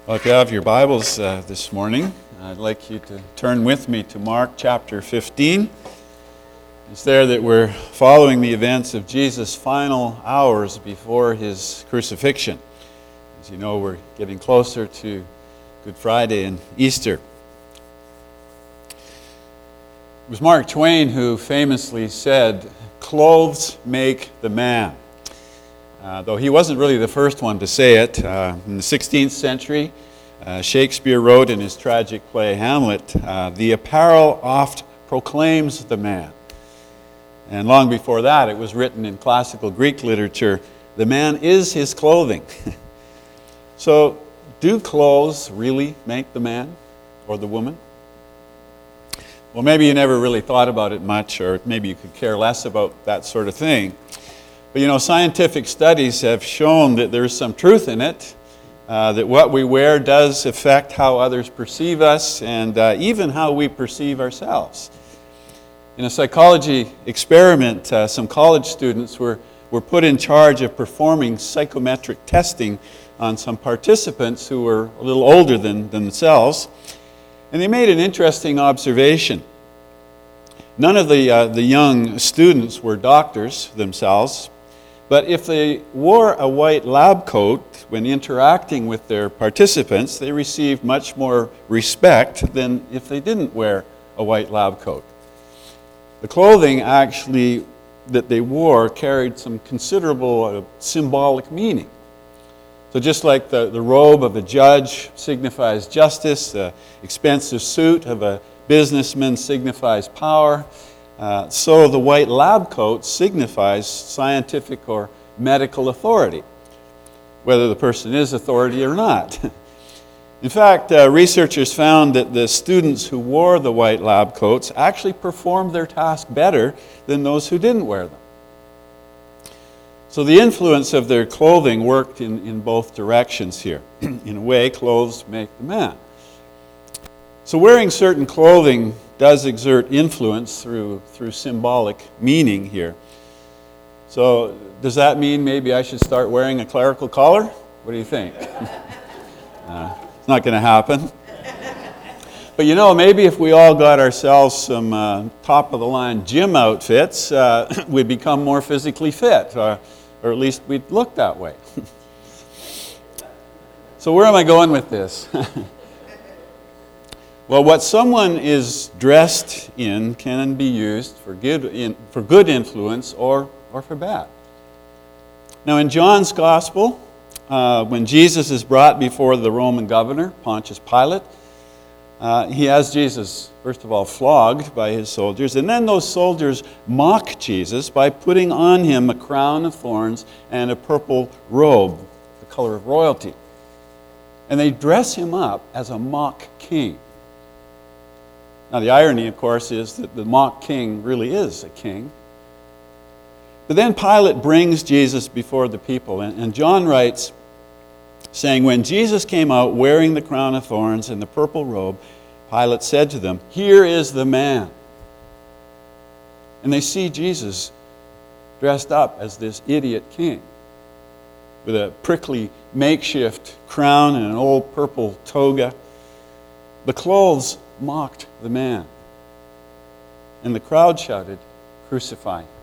Well, if you have your Bibles this morning, I'd like you to turn with me to Mark chapter 15. It's there that we're following the events of Jesus' final hours before his crucifixion. As you know, we're getting closer to Good Friday and Easter. It was Mark Twain who famously said, "Clothes make the man." Though he wasn't really the first one to say it. In the 16th century, Shakespeare wrote in his tragic play Hamlet, "The apparel oft proclaims the man." And long before that, it was written in classical Greek literature, "The man is his clothing." So, do clothes really make the man or the woman? Well, maybe you never really thought about it much, or maybe you could care less about that sort of thing. But you know, scientific studies have shown that there's some truth in it, that what we wear does affect how others perceive us and even how we perceive ourselves. In a psychology experiment, some college students were put in charge of performing psychometric testing on some participants who were a little older than themselves. And they made an interesting observation. None of the young students were doctors themselves, but if they wore a white lab coat when interacting with their participants, they received much more respect than if they didn't wear a white lab coat. The clothing actually that they wore carried some considerable symbolic meaning. So just like the robe of a judge signifies justice, the expensive suit of a businessman signifies power, so the white lab coat signifies scientific or medical authority, whether the person is authority or not. In fact, researchers found that the students who wore the white lab coats actually performed their task better than those who didn't wear them. So the influence of their clothing worked in both directions here. In a way, clothes make the man. So wearing certain clothing does exert influence through symbolic meaning here. So does that mean maybe I should start wearing a clerical collar? What do you think? It's not going to happen. But you know, maybe if we all got ourselves some top-of-the-line gym outfits, we'd become more physically fit, or at least we'd look that way. So where am I going with this? Well, what someone is dressed in can be used for good influence or for bad. Now, in John's Gospel, when Jesus is brought before the Roman governor, Pontius Pilate, he has Jesus, first of all, flogged by his soldiers, and then those soldiers mock Jesus by putting on him a crown of thorns and a purple robe, the color of royalty. And they dress him up as a mock king. Now, the irony, of course, is that the mock king really is a king. But then Pilate brings Jesus before the people, and John writes, saying, "When Jesus came out wearing the crown of thorns and the purple robe, Pilate said to them, 'Here is the man.'" And they see Jesus dressed up as this idiot king with a prickly makeshift crown and an old purple toga. The clothes mocked the man. And the crowd shouted, "Crucify him."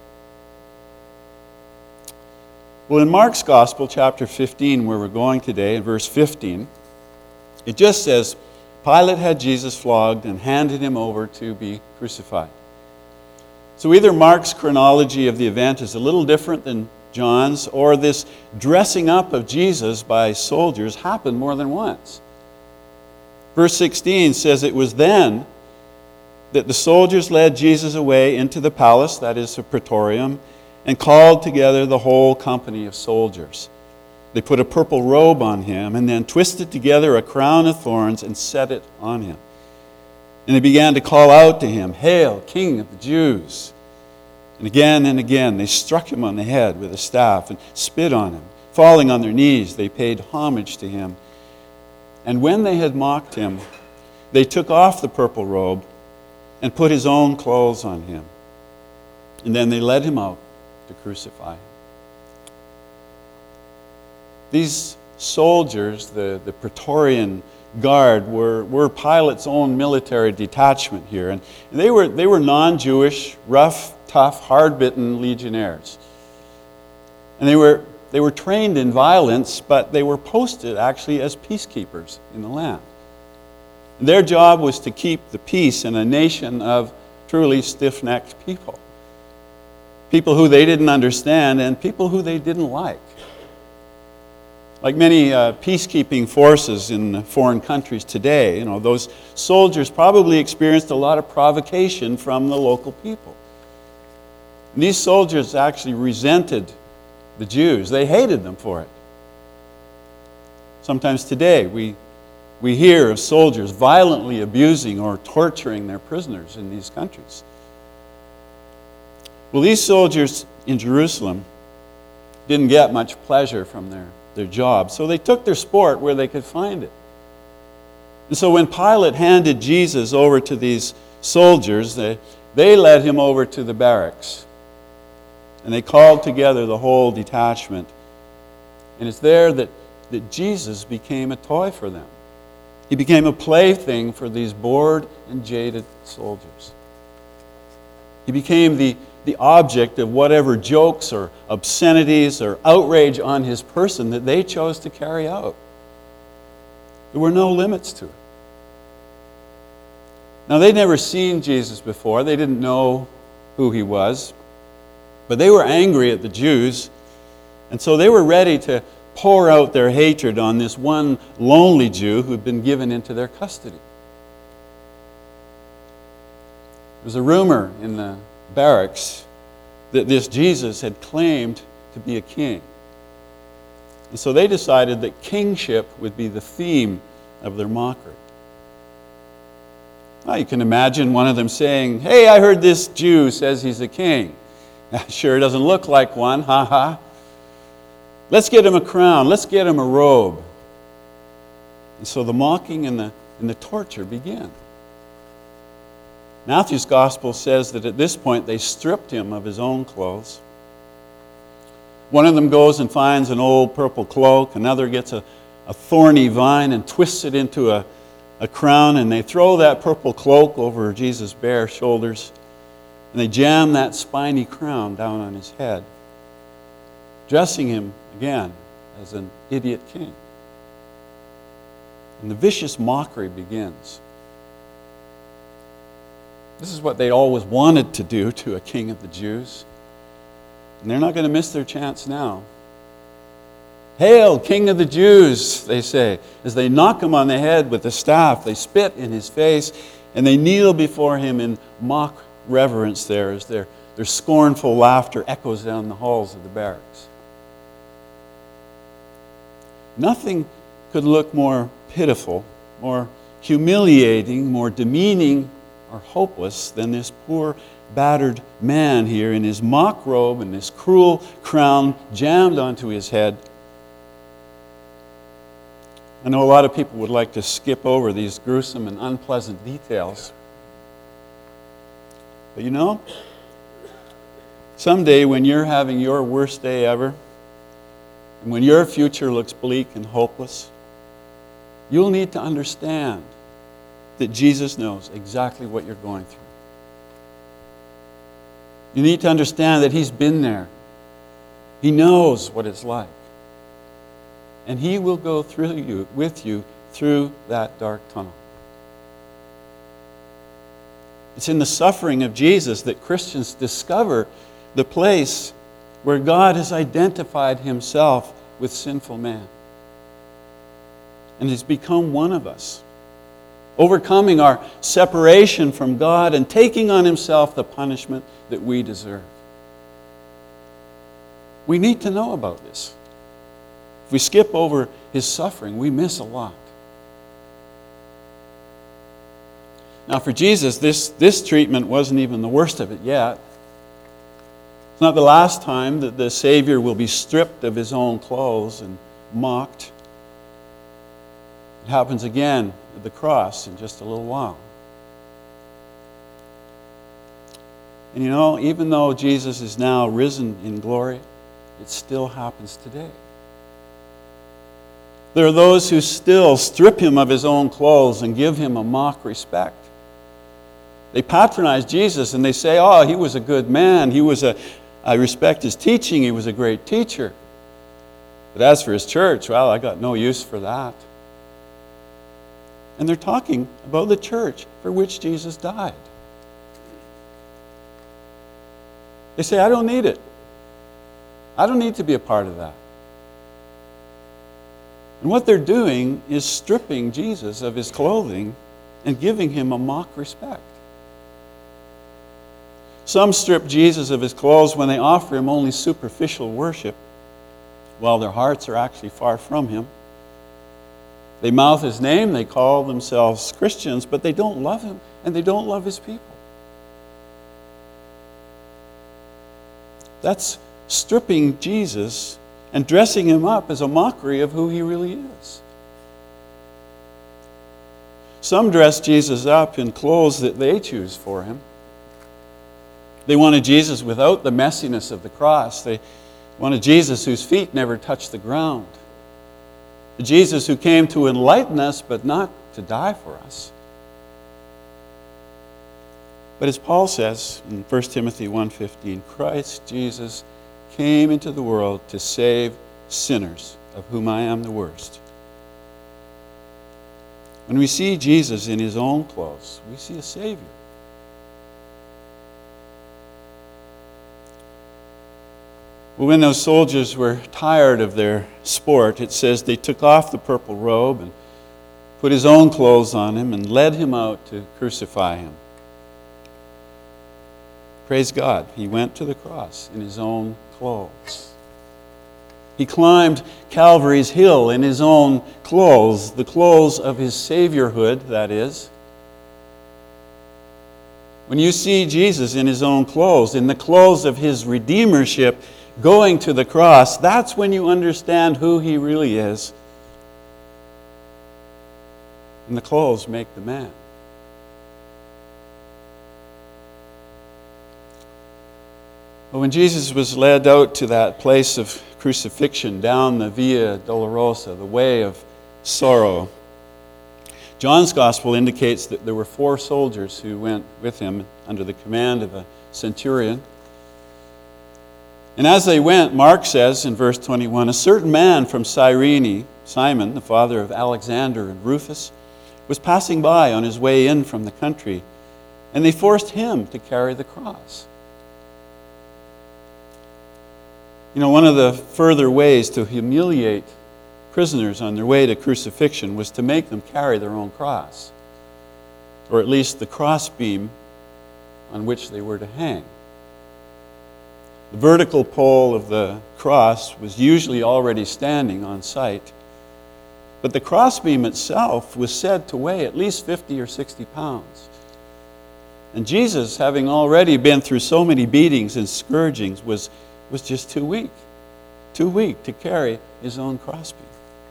Well, in Mark's Gospel, chapter 15, where we're going today, in verse 15, it just says, Pilate had Jesus flogged and handed him over to be crucified. So either Mark's chronology of the event is a little different than John's, or this dressing up of Jesus by soldiers happened more than once. Verse 16 says, "It was then that the soldiers led Jesus away into the palace," that is the praetorium, "and called together the whole company of soldiers. They put a purple robe on him and then twisted together a crown of thorns and set it on him. And they began to call out to him, 'Hail, King of the Jews!' And again they struck him on the head with a staff and spit on him. Falling on their knees, they paid homage to him. And when they had mocked him, they took off the purple robe and put his own clothes on him. And then they led him out to crucify him." These soldiers, the Praetorian Guard, were Pilate's own military detachment here. And they were non-Jewish, rough, tough, hard-bitten legionnaires. And they were trained in violence, but they were posted actually as peacekeepers in the land. Their job was to keep the peace in a nation of truly stiff-necked people. People who they didn't understand and people who they didn't like. Like many peacekeeping forces in foreign countries today, those soldiers probably experienced a lot of provocation from the local people. And these soldiers actually resented the Jews. They hated them for it. Sometimes today we hear of soldiers violently abusing or torturing their prisoners in these countries. Well, these soldiers in Jerusalem didn't get much pleasure from their job, so they took their sport where they could find it. And so when Pilate handed Jesus over to these soldiers, they led him over to the barracks. And they called together the whole detachment. And it's there that Jesus became a toy for them. He became a plaything for these bored and jaded soldiers. He became the object of whatever jokes or obscenities or outrage on his person that they chose to carry out. There were no limits to it. Now, they'd never seen Jesus before. They didn't know who he was. But they were angry at the Jews, and so they were ready to pour out their hatred on this one lonely Jew who had been given into their custody. There was a rumor in the barracks that this Jesus had claimed to be a king. And so they decided that kingship would be the theme of their mockery. Now you can imagine one of them saying, "Hey, I heard this Jew says he's a king. Sure doesn't look like one, ha. Let's get him a crown, let's get him a robe." And so the mocking and the torture began. Matthew's gospel says that at this point they stripped him of his own clothes. One of them goes and finds an old purple cloak, another gets a thorny vine and twists it into a crown, and they throw that purple cloak over Jesus' bare shoulders. And they jam that spiny crown down on his head, dressing him again as an idiot king. And the vicious mockery begins. This is what they always wanted to do to a king of the Jews. And they're not going to miss their chance now. "Hail, King of the Jews," they say. As they knock him on the head with the staff, they spit in his face, and they kneel before him in mock reverence there as their scornful laughter echoes down the halls of the barracks. Nothing could look more pitiful, more humiliating, more demeaning or hopeless than this poor, battered man here in his mock robe and this cruel crown jammed onto his head. I know a lot of people would like to skip over these gruesome and unpleasant details. But someday when you're having your worst day ever, and when your future looks bleak and hopeless, you'll need to understand that Jesus knows exactly what you're going through. You need to understand that He's been there. He knows what it's like. And He will go with you through that dark tunnel. It's in the suffering of Jesus that Christians discover the place where God has identified Himself with sinful man. And has become one of us, overcoming our separation from God and taking on Himself the punishment that we deserve. We need to know about this. If we skip over His suffering, we miss a lot. Now for Jesus, this treatment wasn't even the worst of it yet. It's not the last time that the Savior will be stripped of His own clothes and mocked. It happens again at the cross in just a little while. And even though Jesus is now risen in glory, it still happens today. There are those who still strip him of his own clothes and give him a mock respect. They patronize Jesus and they say, oh, he was a good man. I respect his teaching. He was a great teacher. But as for his church, well, I got no use for that. And they're talking about the church for which Jesus died. They say, I don't need it. I don't need to be a part of that. And what they're doing is stripping Jesus of his clothing and giving him a mock respect. Some strip Jesus of his clothes when they offer him only superficial worship, while their hearts are actually far from him. They mouth his name, they call themselves Christians, but they don't love him and they don't love his people. That's stripping Jesus and dressing him up as a mockery of who he really is. Some dress Jesus up in clothes that they choose for him. They wanted Jesus without the messiness of the cross. They wanted Jesus whose feet never touched the ground. The Jesus who came to enlighten us, but not to die for us. But as Paul says in 1 Timothy 1:15, Christ Jesus came into the world to save sinners, of whom I am the worst. When we see Jesus in his own clothes, we see a Savior. Well, when those soldiers were tired of their sport, it says they took off the purple robe and put his own clothes on him and led him out to crucify him. Praise God, he went to the cross in his own clothes. He climbed Calvary's hill in his own clothes, the clothes of his Saviorhood, that is. When you see Jesus in his own clothes, in the clothes of his Redeemership, going to the cross, that's when you understand who he really is. And the clothes make the man. But when Jesus was led out to that place of crucifixion, down the Via Dolorosa, the way of sorrow, John's Gospel indicates that there were 4 soldiers who went with him under the command of a centurion. And as they went, Mark says in verse 21, a certain man from Cyrene, Simon, the father of Alexander and Rufus, was passing by on his way in from the country, and they forced him to carry the cross. You know, one of the further ways to humiliate prisoners on their way to crucifixion was to make them carry their own cross, or at least the crossbeam on which they were to hang. The vertical pole of the cross was usually already standing on site, but the crossbeam itself was said to weigh at least 50 or 60 pounds. And Jesus, having already been through so many beatings and scourgings, was just too weak to carry his own crossbeam.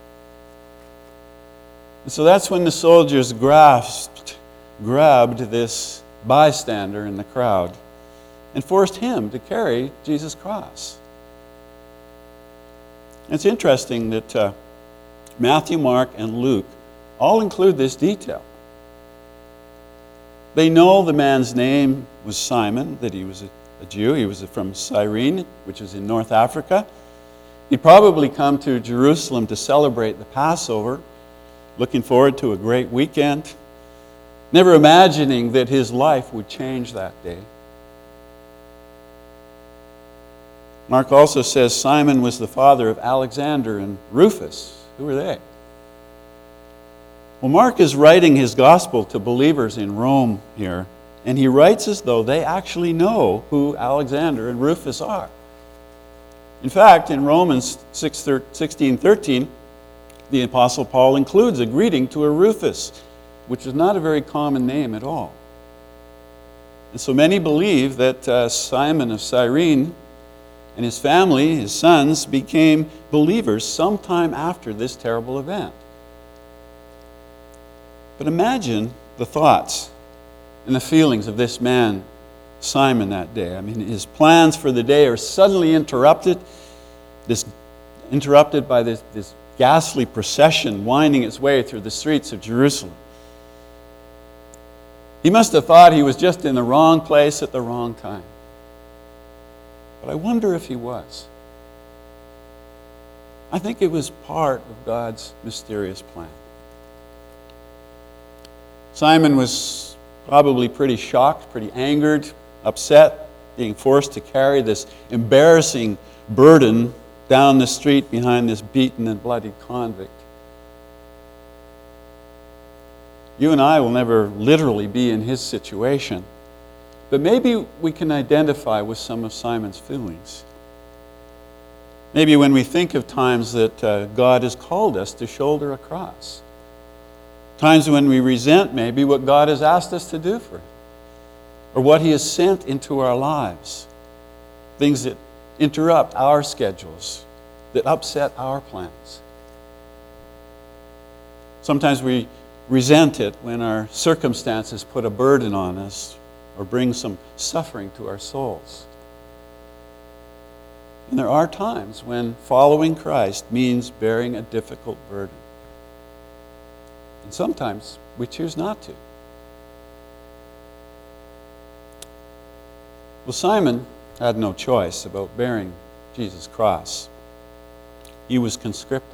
And so that's when the soldiers grabbed this bystander in the crowd and forced him to carry Jesus' cross. It's interesting that Matthew, Mark, and Luke all include this detail. They know the man's name was Simon, that he was a Jew. He was from Cyrene, which is in North Africa. He'd probably come to Jerusalem to celebrate the Passover, looking forward to a great weekend, never imagining that his life would change that day. Mark also says Simon was the father of Alexander and Rufus. Who were they? Well, Mark is writing his gospel to believers in Rome here, and he writes as though they actually know who Alexander and Rufus are. In fact, in Romans 16:13, the Apostle Paul includes a greeting to a Rufus, which is not a very common name at all. And so many believe that Simon of Cyrene and his family, his sons, became believers sometime after this terrible event. But imagine the thoughts and the feelings of this man, Simon, that day. I mean, his plans for the day are suddenly interrupted by this ghastly procession winding its way through the streets of Jerusalem. He must have thought he was just in the wrong place at the wrong time. But I wonder if he was. I think it was part of God's mysterious plan. Simon was probably pretty shocked, pretty angered, upset, being forced to carry this embarrassing burden down the street behind this beaten and bloodied convict. You and I will never literally be in his situation, but maybe we can identify with some of Simon's feelings. Maybe when we think of times that God has called us to shoulder a cross, times when we resent maybe what God has asked us to do for him, or what he has sent into our lives, things that interrupt our schedules, that upset our plans. Sometimes we resent it when our circumstances put a burden on us or bring some suffering to our souls. And there are times when following Christ means bearing a difficult burden. And sometimes we choose not to. Well, Simon had no choice about bearing Jesus' cross. He was conscripted.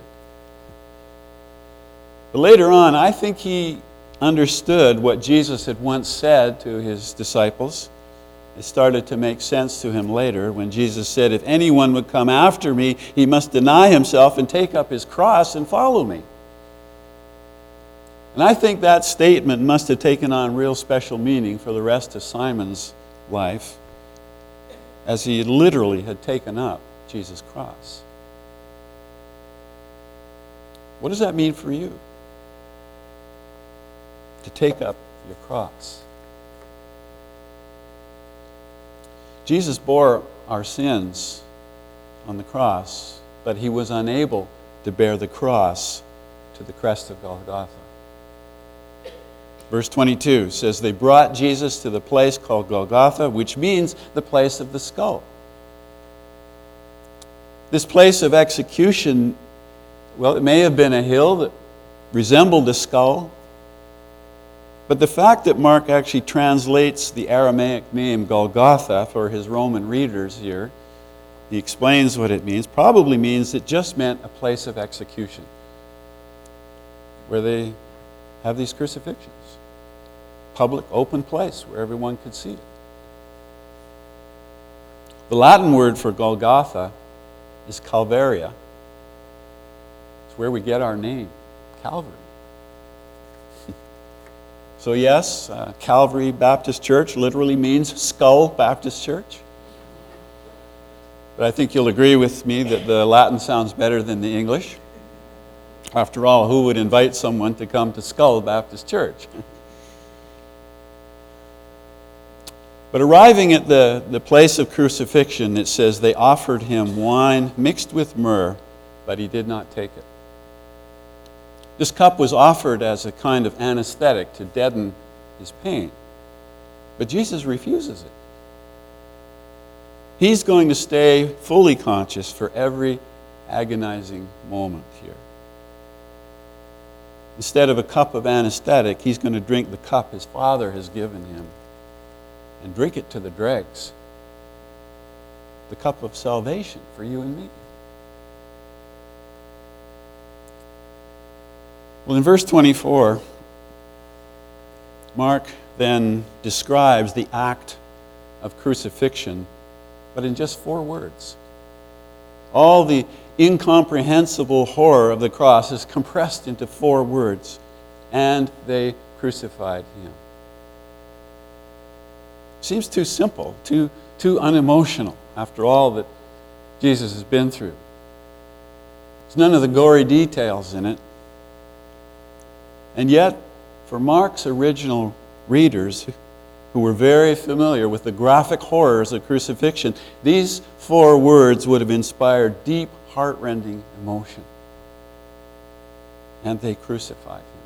But later on, I think he understood what Jesus had once said to his disciples. It started to make sense to him later when Jesus said, "If anyone would come after me, he must deny himself and take up his cross and follow me." And I think that statement must have taken on real special meaning for the rest of Simon's life, as he literally had taken up Jesus' cross. What does that mean for you? To take up your cross. Jesus bore our sins on the cross, but he was unable to bear the cross to the crest of Golgotha. Verse 22 says, they brought Jesus to the place called Golgotha, which means the place of the skull. This place of execution, well, it may have been a hill that resembled a skull, but the fact that Mark actually translates the Aramaic name Golgotha for his Roman readers here, he explains what it means, probably means it just meant a place of execution, where they have these crucifixions. Public, open place where everyone could see it. The Latin word for Golgotha is Calvaria. It's where we get our name, Calvary. So yes, Calvary Baptist Church literally means Skull Baptist Church. But I think you'll agree with me that the Latin sounds better than the English. After all, who would invite someone to come to Skull Baptist Church? But arriving at the place of crucifixion, it says they offered him wine mixed with myrrh, but he did not take it. This cup was offered as a kind of anesthetic to deaden his pain. But Jesus refuses it. He's going to stay fully conscious for every agonizing moment here. Instead of a cup of anesthetic, he's going to drink the cup his Father has given him and drink it to the dregs. The cup of salvation for you and me. Well, in verse 24, Mark then describes the act of crucifixion, but in just 4 words. All the incomprehensible horror of the cross is compressed into 4 words. And they crucified him. Seems too simple, too unemotional after all that Jesus has been through. There's none of the gory details in it. And yet, for Mark's original readers, who were very familiar with the graphic horrors of crucifixion, these 4 words would have inspired deep, heart-rending emotion. And they crucified him.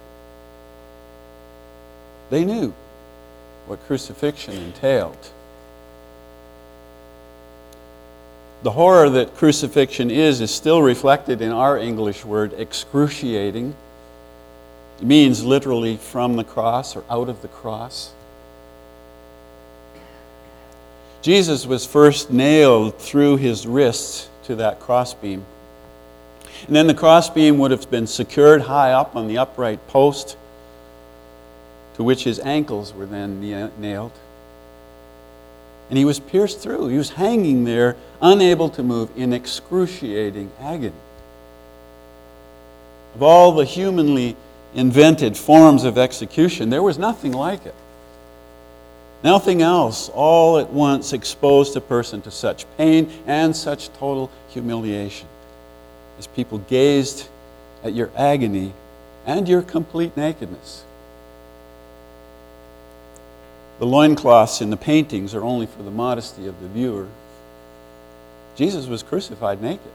They knew what crucifixion entailed. The horror that crucifixion is still reflected in our English word excruciating. It means literally from the cross or out of the cross. Jesus was first nailed through his wrists to that crossbeam. And then the crossbeam would have been secured high up on the upright post to which his ankles were then nailed. And he was pierced through. He was hanging there, unable to move, in excruciating agony. Of all the humanly invented forms of execution, there was nothing like it. Nothing else all at once exposed a person to such pain and such total humiliation as people gazed at your agony and your complete nakedness. The loincloths in the paintings are only for the modesty of the viewer. Jesus was crucified naked.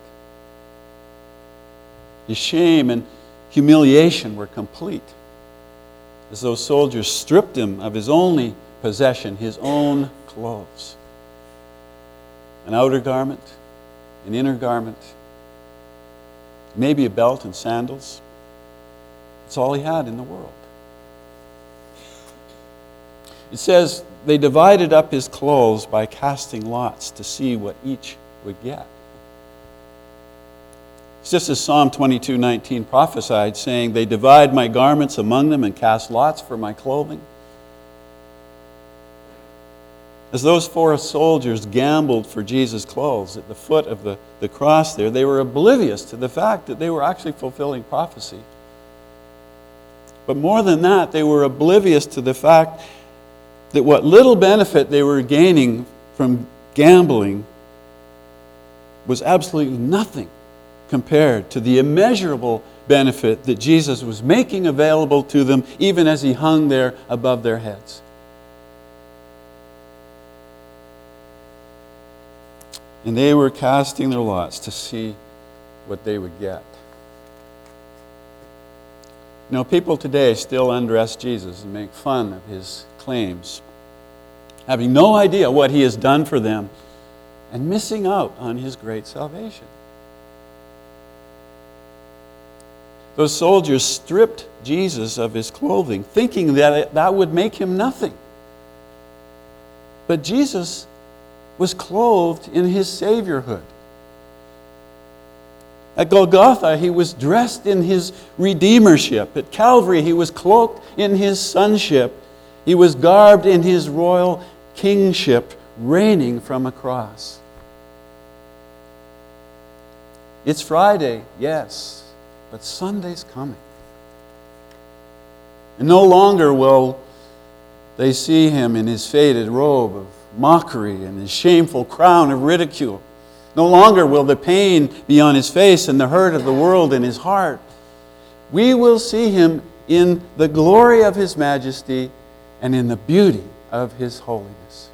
His shame and humiliation were complete, as those soldiers stripped him of his only possession, his own clothes. An outer garment, an inner garment, maybe a belt and sandals. It's all he had in the world. It says they divided up his clothes by casting lots to see what each would get. It's just as Psalm 22:19 prophesied, saying, "They divide my garments among them and cast lots for my clothing." As those four soldiers gambled for Jesus' clothes at the foot of the cross there, they were oblivious to the fact that they were actually fulfilling prophecy. But more than that, they were oblivious to the fact that what little benefit they were gaining from gambling was absolutely nothing compared to the immeasurable benefit that Jesus was making available to them even as he hung there above their heads. And they were casting their lots to see what they would get. You know, people today still undress Jesus and make fun of his claims, having no idea what he has done for them and missing out on his great salvation. Those soldiers stripped Jesus of his clothing, thinking that that would make him nothing. But Jesus was clothed in his Saviorhood. At Golgotha, he was dressed in his Redeemership. At Calvary, he was cloaked in his sonship. He was garbed in his royal kingship, reigning from a cross. It's Friday, yes, but Sunday's coming. And no longer will they see him in his faded robe of mockery and his shameful crown of ridicule. No longer will the pain be on his face and the hurt of the world in his heart. We will see him in the glory of his majesty and in the beauty of his holiness.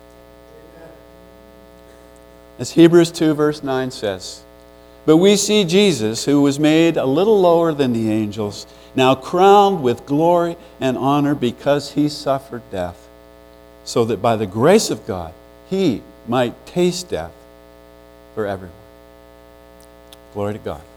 As Hebrews 2 verse 9 says, "But we see Jesus, who was made a little lower than the angels, now crowned with glory and honor because he suffered death, so that by the grace of God he might taste death for everyone." Glory to God.